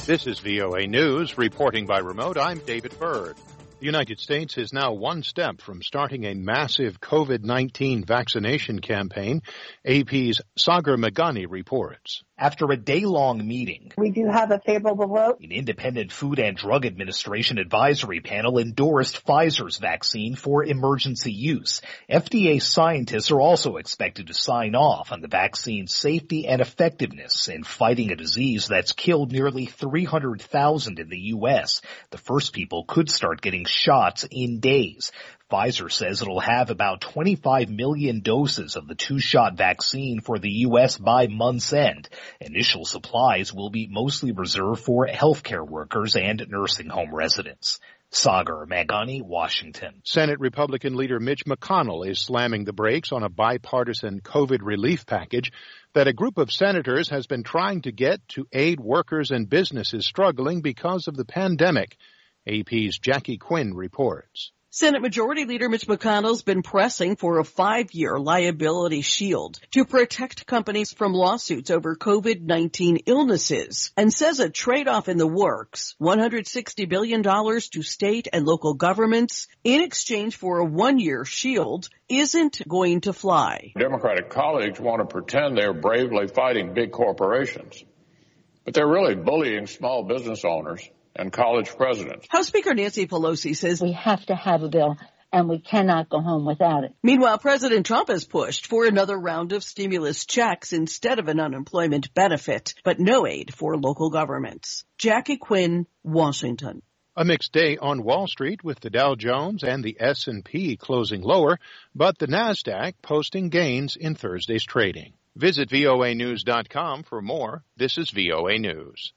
This is VOA News, reporting by remote. I'm David Byrd. The United States is now one step from starting a massive COVID-19 vaccination campaign. AP's Sagar Meghani reports. After a day-long meeting, we do have a favorable vote. An independent Food and Drug Administration advisory panel endorsed Pfizer's vaccine for emergency use. FDA scientists are also expected to sign off on the vaccine's safety and effectiveness in fighting a disease that's killed nearly 300,000 in the U.S. The first people could start getting shots in days. Pfizer says it'll have about 25 million doses of the two-shot vaccine for the U.S. by month's end. Initial supplies will be mostly reserved for healthcare workers and nursing home residents. Sagar Meghani, Washington. Senate Republican leader Mitch McConnell is slamming the brakes on a bipartisan COVID relief package that a group of senators has been trying to get to aid workers and businesses struggling because of the pandemic. AP's Jackie Quinn reports. Senate Majority Leader Mitch McConnell's been pressing for a 5-year liability shield to protect companies from lawsuits over COVID-19 illnesses and says a trade-off in the works, $160 billion to state and local governments in exchange for a 1-year shield, isn't going to fly. Democratic colleagues want to pretend they're bravely fighting big corporations, but they're really bullying small business owners and college presidents. House Speaker Nancy Pelosi says we have to have a bill and we cannot go home without it. Meanwhile, President Trump has pushed for another round of stimulus checks instead of an unemployment benefit, but no aid for local governments. Jackie Quinn, Washington. A mixed day on Wall Street with the Dow Jones and the S&P closing lower, but the Nasdaq posting gains in Thursday's trading. Visit voanews.com for more. This is VOA News.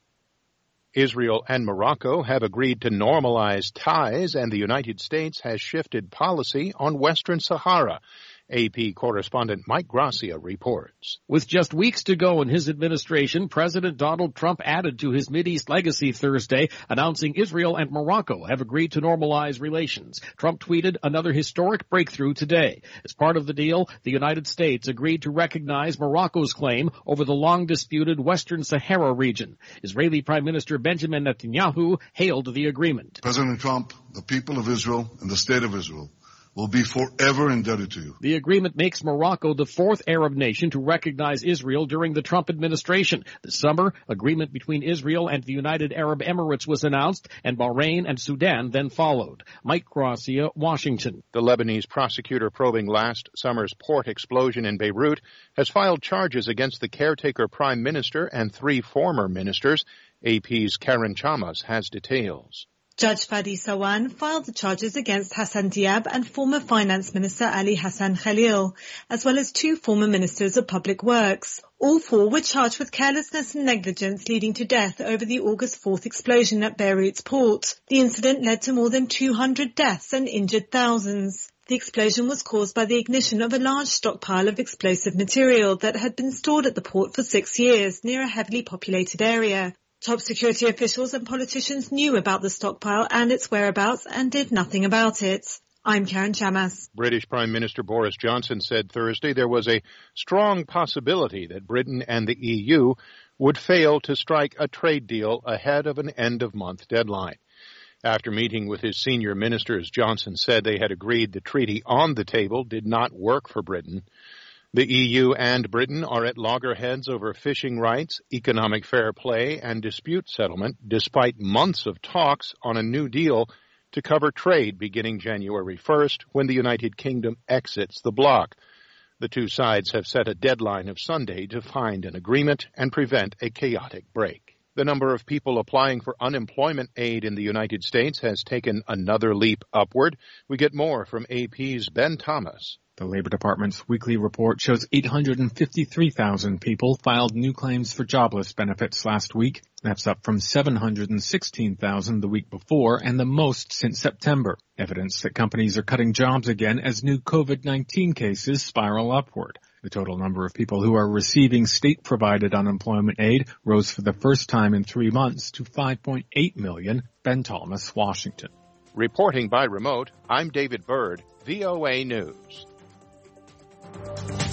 Israel and Morocco have agreed to normalize ties, and the United States has shifted policy on Western Sahara. AP correspondent Mike Gracia reports. With just weeks to go in his administration, President Donald Trump added to his Mideast legacy Thursday, announcing Israel and Morocco have agreed to normalize relations. Trump tweeted another historic breakthrough today. As part of the deal, the United States agreed to recognize Morocco's claim over the long-disputed Western Sahara region. Israeli Prime Minister Benjamin Netanyahu hailed the agreement. President Trump, the people of Israel and the state of Israel will be forever indebted to you. The agreement makes Morocco the fourth Arab nation to recognize Israel during the Trump administration. This summer, agreement between Israel and the United Arab Emirates was announced, and Bahrain and Sudan then followed. Mike Gracia, Washington. The Lebanese prosecutor probing last summer's port explosion in Beirut has filed charges against the caretaker prime minister and 3 former ministers. AP's Karen Chamas has details. Judge Fadi Sawan filed the charges against Hassan Diab and former Finance Minister Ali Hassan Khalil, as well as 2 former Ministers of Public Works. All 4 were charged with carelessness and negligence leading to death over the August 4th explosion at Beirut's port. The incident led to more than 200 deaths and injured thousands. The explosion was caused by the ignition of a large stockpile of explosive material that had been stored at the port for 6 years near a heavily populated area. Top security officials and politicians knew about the stockpile and its whereabouts and did nothing about it. I'm Karen Chamas. British Prime Minister Boris Johnson said Thursday there was a strong possibility that Britain and the EU would fail to strike a trade deal ahead of an end-of-month deadline. After meeting with his senior ministers, Johnson said they had agreed the treaty on the table did not work for Britain. The EU and Britain are at loggerheads over fishing rights, economic fair play, and dispute settlement, despite months of talks on a new deal to cover trade beginning January 1st, when the United Kingdom exits the bloc. The 2 sides have set a deadline of Sunday to find an agreement and prevent a chaotic break. The number of people applying for unemployment aid in the United States has taken another leap upward. We get more from AP's Ben Thomas. The Labor Department's weekly report shows 853,000 people filed new claims for jobless benefits last week. That's up from 716,000 the week before and the most since September. Evidence that companies are cutting jobs again as new COVID-19 cases spiral upward. The total number of people who are receiving state-provided unemployment aid rose for the first time in 3 months to 5.8 million. Ben Thomas, Washington. Reporting by remote, I'm David Byrd, VOA News.